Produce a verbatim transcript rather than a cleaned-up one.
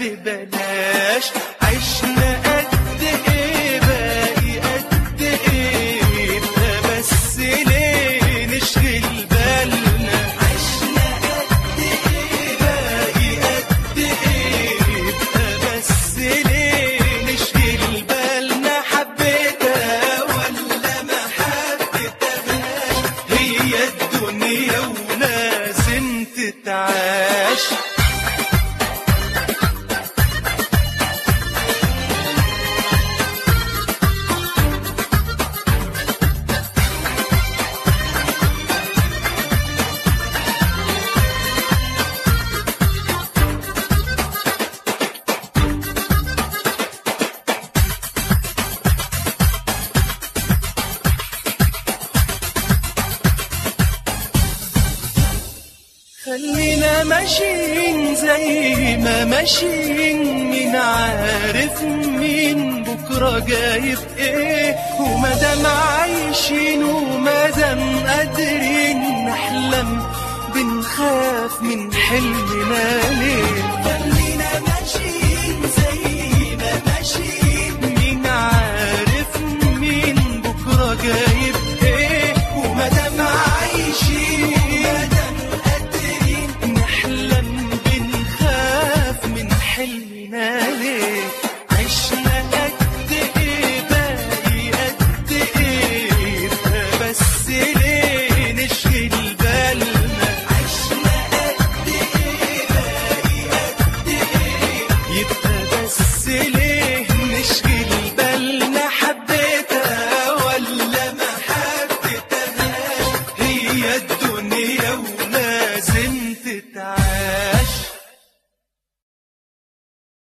بلاش. عشنا قد ايه باقي قد ايه، يبقى بس ليه نشغل بالنا. عشنا قد ايه باقي قد ايه، يبقى بس ليه نشغل بالنا. حبيتها ولا ما حبيتهاش، هي الدنيا ولازم تتعاش. خلينا ماشيين زي ما ماشيين، مين عارف مين بكرة جايب ايه. ومادام عايشين ومادام قادرين نحلم، بنخاف من حلمنا ليه.